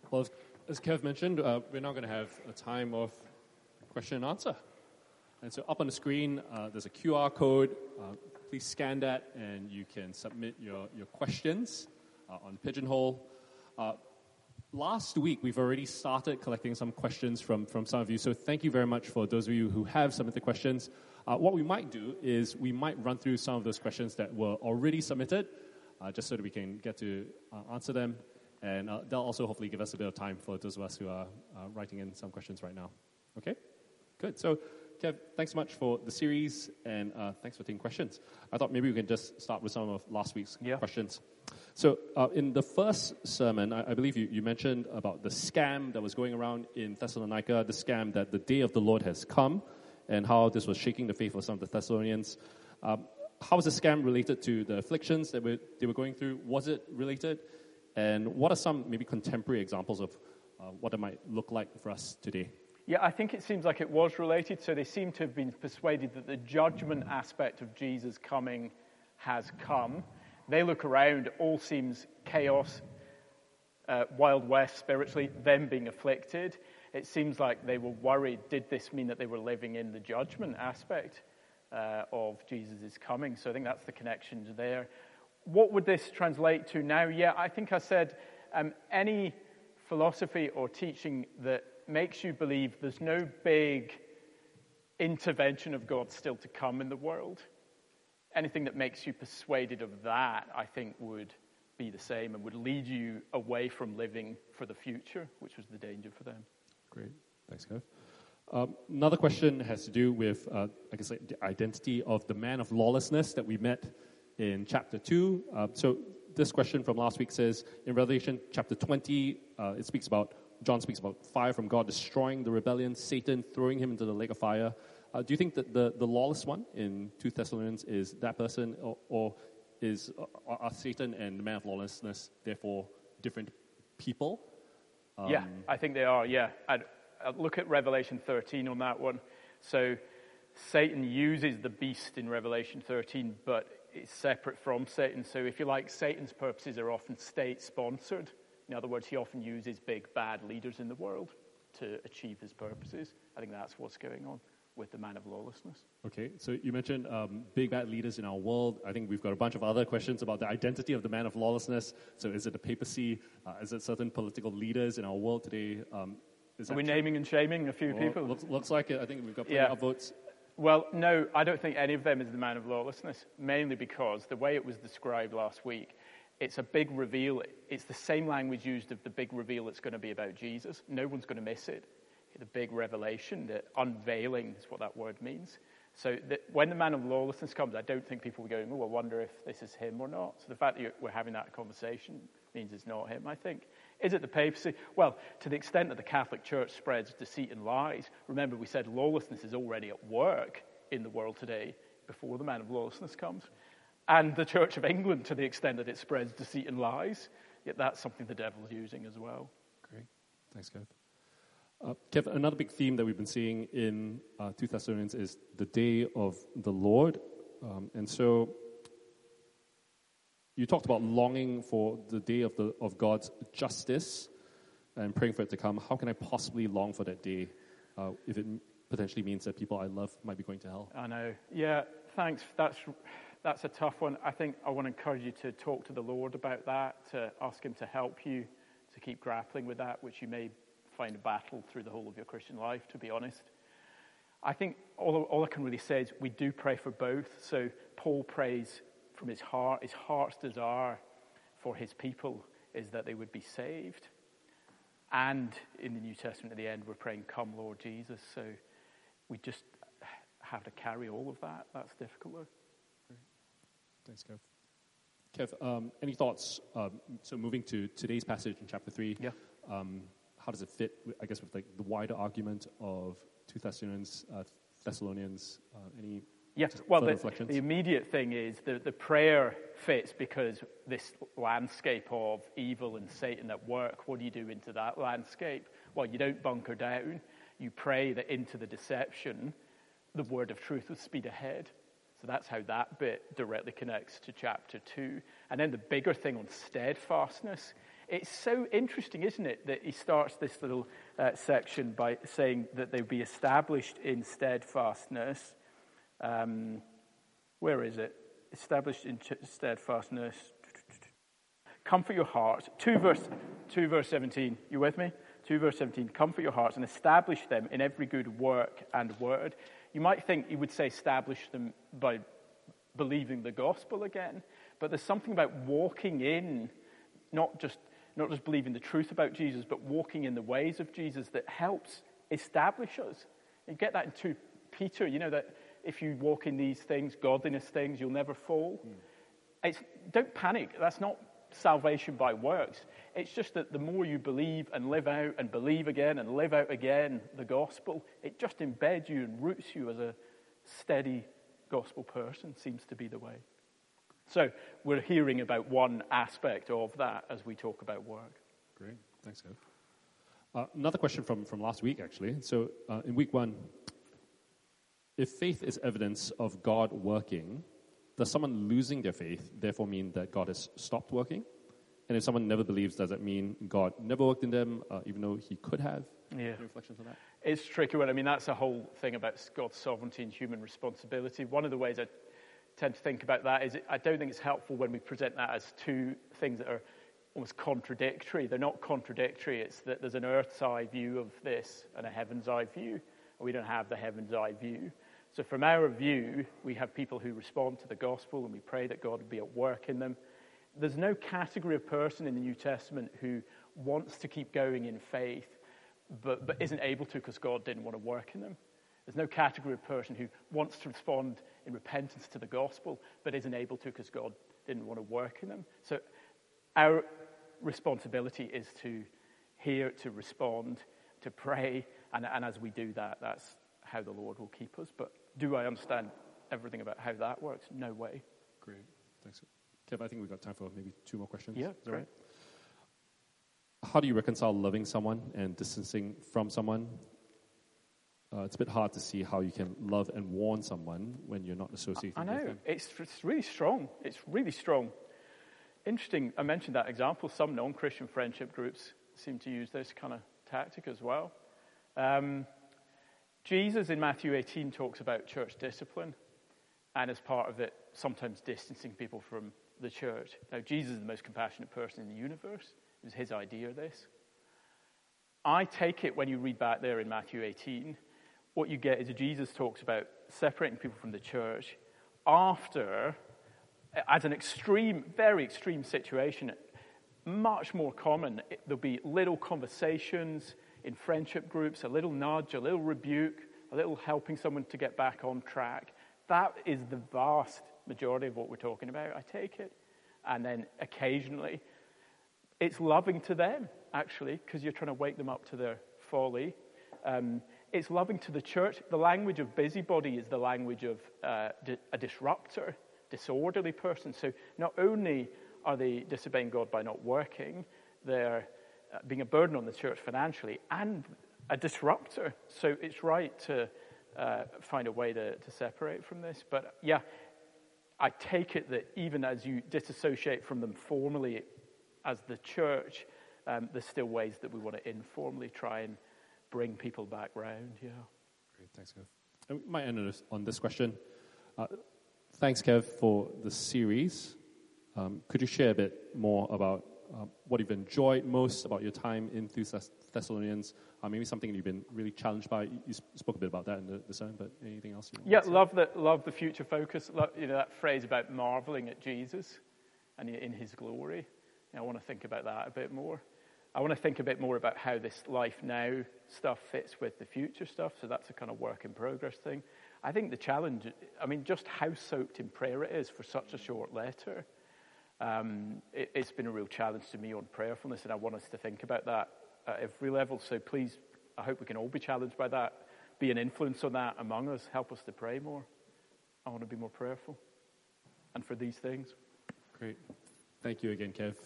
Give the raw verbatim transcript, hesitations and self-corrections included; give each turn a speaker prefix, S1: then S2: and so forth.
S1: Well, as, as Kev mentioned, uh, we're now going to have a time of question and answer. And so up on the screen, uh, there's a Q R code. Uh, please scan that, and you can submit your, your questions uh, on Pigeonhole. Uh, last week, we've already started collecting some questions from, from some of you, so thank you very much for those of you who have submitted questions. Uh, what we might do is we might run through some of those questions that were already submitted, uh, just so that we can get to uh, answer them. And uh, they'll also hopefully give us a bit of time for those of us who are uh, writing in some questions right now. Okay? Good. So, Kev, thanks so much for the series, and uh, thanks for taking questions. I thought maybe we can just start with some of last week's
S2: yeah.
S1: questions. So, uh, in the first sermon, I, I believe you, you mentioned about the scam that was going around in Thessalonica, the scam that the day of the Lord has come, and how this was shaking the faith of some of the Thessalonians. Um, how was the scam related to the afflictions that we, they were going through? Was it related? And what are some maybe contemporary examples of uh, what it might look like for us today?
S2: Yeah, I think it seems like it was related. So they seem to have been persuaded that the judgment aspect of Jesus coming has come. They look around, all seems chaos, uh, Wild West spiritually, them being afflicted. It seems like they were worried, did this mean that they were living in the judgment aspect uh, of Jesus' coming? So I think that's the connection there. What would this translate to now? Yeah, I think I said um, any philosophy or teaching that makes you believe there's no big intervention of God still to come in the world, anything that makes you persuaded of that, I think would be the same and would lead you away from living for the future, which was the danger for them.
S1: Great. Thanks, Kev. Um, another question has to do with, uh, I guess, like the identity of the man of lawlessness that we met in chapter two. Uh, so this question from last week says, in Revelation chapter twenty, uh, it speaks about, John speaks about fire from God destroying the rebellion, Satan throwing him into the lake of fire. Uh, do you think that the, the lawless one in two Thessalonians is that person, or, or is are, are Satan and the man of lawlessness therefore different people? Um,
S2: yeah, I think they are, yeah. I'd, I'd look at Revelation thirteen on that one. So Satan uses the beast in Revelation thirteen, but it's separate from Satan. So if you like, Satan's purposes are often state-sponsored. In other words, he often uses big, bad leaders in the world to achieve his purposes. I think that's what's going on with the man of lawlessness.
S1: Okay, so you mentioned um, big, bad leaders in our world. I think we've got a bunch of other questions about the identity of the man of lawlessness. So is it the papacy? Uh, is it certain political leaders in our world today? Um, is
S2: Are we
S1: true?
S2: naming and shaming a few
S1: well,
S2: people?
S1: Looks, looks like it. I think we've got plenty
S2: yeah.
S1: of votes.
S2: Well, no, I don't think any of them is the man of lawlessness, mainly because the way it was described last week, it's a big reveal. It's the same language used of the big reveal that's going to be about Jesus. No one's going to miss it. The big revelation, the unveiling is what that word means. So that when the man of lawlessness comes, I don't think people will be going, oh, I wonder if this is him or not. So the fact that we're having that conversation means it's not him, I think. Is it the papacy? Well, to the extent that the Catholic Church spreads deceit and lies, remember we said lawlessness is already at work in the world today before the man of lawlessness comes. And the Church of England, to the extent that it spreads deceit and lies, yet that's something the devil's using as well.
S1: Great. Thanks, Kev. Uh, Kev, another big theme that we've been seeing in uh, two Thessalonians is the day of the Lord. Um, and so you talked about longing for the day of the of God's justice and praying for it to come. How can I possibly long for that day uh, if it potentially means that people I love might be going to hell?
S2: I know. Yeah, thanks. That's that's a tough one. I think I want to encourage you to talk to the Lord about that, to ask him to help you to keep grappling with that, which you may find a battle through the whole of your Christian life, to be honest. I think all, all I can really say is we do pray for both. So Paul prays from his heart. His heart's desire for his people is that they would be saved. And in the New Testament at the end, we're praying, come Lord Jesus. So we just have to carry all of that. That's difficult though.
S1: Thanks, Kev. Kev, um, any thoughts? Um, so moving to today's passage in chapter three.
S2: Yeah.
S1: Um, How does it fit, I guess, with like the wider argument of two Thessalonians, uh, Thessalonians uh, any
S2: yeah, well, the,
S1: reflections?
S2: The immediate thing is the, the prayer fits because this landscape of evil and Satan at work, what do you do into that landscape? Well, you don't bunker down. You pray that into the deception, the word of truth will speed ahead. So that's how that bit directly connects to chapter two. And then the bigger thing on steadfastness It's so interesting, isn't it, that he starts this little uh, section by saying that they'll be established in steadfastness. Um, where is it? Established in steadfastness. Comfort your hearts. two verse, two verse seventeen. You with me? two verse seventeen. Comfort your hearts and establish them in every good work and word. You might think he would say establish them by believing the gospel again. But there's something about walking in, not just not just believing the truth about Jesus, but walking in the ways of Jesus that helps establish us. You get that in two Peter, you know, that if you walk in these things, godliness things, you'll never fall. Mm. It's, don't panic. That's not salvation by works. It's just that the more you believe and live out and believe again and live out again the gospel, it just embeds you and roots you as a steady gospel person, seems to be the way. So we're hearing about one aspect of that as we talk about work.
S1: Great. Thanks, Kev. Uh, another question from, from last week, actually. So uh, in week one, if faith is evidence of God working, does someone losing their faith therefore mean that God has stopped working? And if someone never believes, does that mean God never worked in them, uh, even though he could have?
S2: Yeah.
S1: Any reflections on that?
S2: It's a tricky one. I mean, that's a whole thing about God's sovereignty and human responsibility. One of the ways I tend to think about that is I don't think it's helpful when we present that as two things that are almost contradictory. They're not contradictory. It's that there's an earth's eye view of this and a heaven's eye view. And we don't have the heaven's eye view. So from our view, we have people who respond to the gospel and we pray that God would be at work in them. There's no category of person in the New Testament who wants to keep going in faith but, but isn't able to because God didn't want to work in them. There's no category of person who wants to respond in repentance to the gospel but isn't able to because God didn't want to work in them. So our responsibility is to hear, to respond, to pray, and, and as we do that, that's how the Lord will keep us. But do I understand everything about how that works? No way.
S1: Great. Thanks. Kev, I think we've got time for maybe two more questions.
S2: Yeah,
S1: Is that
S2: great.
S1: right? How do you reconcile loving someone and distancing from someone? Uh, it's a bit hard to see how you can love and warn someone when you're not associated
S2: I know.
S1: with them.
S2: It's, it's really strong. It's really strong. Interesting. I mentioned that example. Some non-Christian friendship groups seem to use this kind of tactic as well. Um, Jesus in Matthew eighteen talks about church discipline, and as part of it, sometimes distancing people from the church. Now, Jesus is the most compassionate person in the universe. It was his idea, this. I take it when you read back there in Matthew eighteen, what you get is that Jesus talks about separating people from the church after, as an extreme, very extreme situation, much more common. There'll be little conversations in friendship groups, a little nudge, a little rebuke, a little helping someone to get back on track. That is the vast majority of what we're talking about, I take it. And then occasionally, it's loving to them, actually, because you're trying to wake them up to their folly. Um, it's loving to the church. The language of busybody is the language of uh, di- a disruptor, disorderly person. So not only are they disobeying God by not working, they're uh, being a burden on the church financially and a disruptor. So it's right to uh, find a way to, to separate from this. But yeah, I take it that even as you disassociate from them formally as the church, um, there's still ways that we want to informally try and bring people back round. Yeah.
S1: Great, thanks, Kev. And we might end on this, on this question. Uh, thanks, Kev, for the series. Um, could you share a bit more about uh, what you've enjoyed most about your time in Thess- Thessalonians? Uh, maybe something you've been really challenged by. You sp- spoke a bit about that in the, the sermon, but anything else you want
S2: Yeah,
S1: to say?
S2: love the love the future focus. Love, you know, that phrase about marveling at Jesus and in His glory. You know, I want to think about that a bit more. I want to think a bit more about how this life now stuff fits with the future stuff. So that's a kind of work in progress thing. I think the challenge, I mean, just how soaked in prayer it is for such a short letter. Um, it, it's been a real challenge to me on prayerfulness, and I want us to think about that at every level. So please, I hope we can all be challenged by that. Be an influence on that among us. Help us to pray more. I want to be more prayerful. And for these things.
S1: Great. Thank you again, Kev.